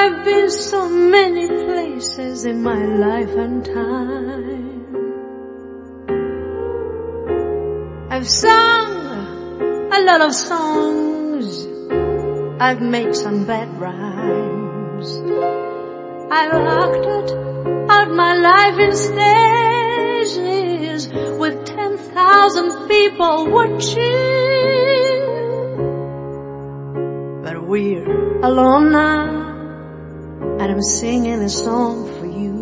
I've been so many places in my life and time. I've sung a lot of songs, I've made some bad rhymes, I've acted out my life in stages with 10,000 people watching. But we're alone now, and I'm singing a song for you.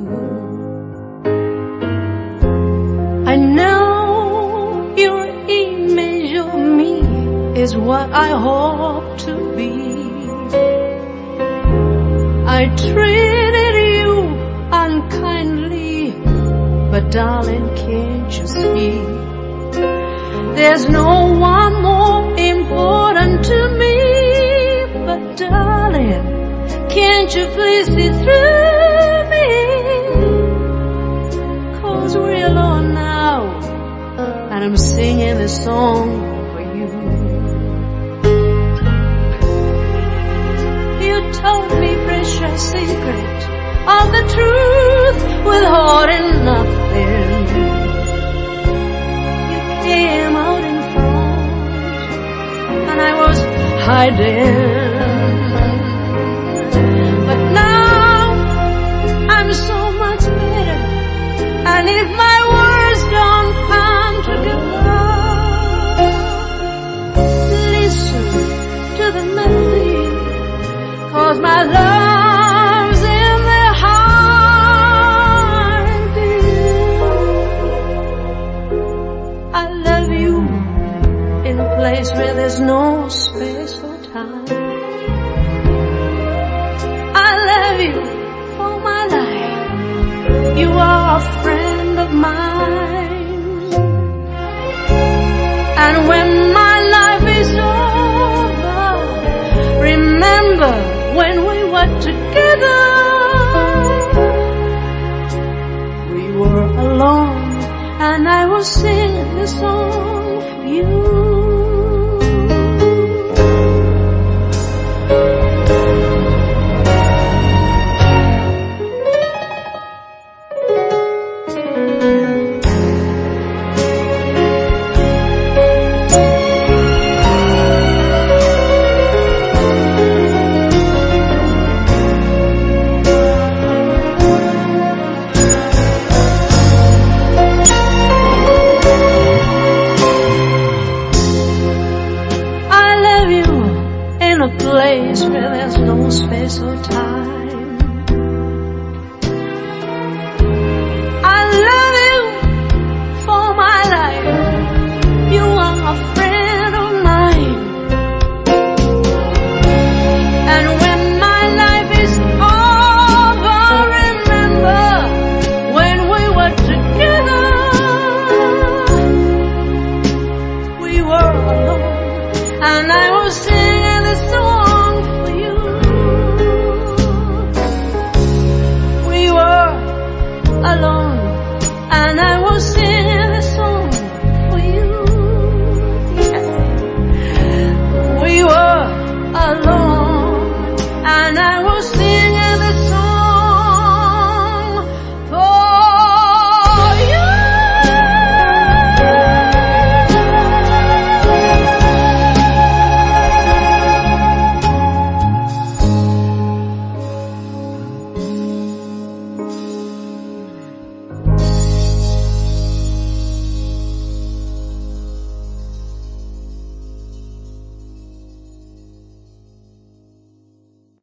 I know your image of me is what I hope to be. I treated you unkindly, but darling, can't you see? There's no one more important to me. But darling, can't you please see through me? 'Cause we're alone now, and I'm singing a song for you. You told me precious secret of the truth, withholding nothing. You came out in front, and I was hiding. But now I'm so much better, and if my words don't come together, listen to the melody, 'cause my love's in the heartbeat. I love you in a place where there's no space or time. I love you for my life. You are a friend of mine. And when my life is over, remember when we were together. We were alone, and I was singing a song for you. Place where there's no space or time.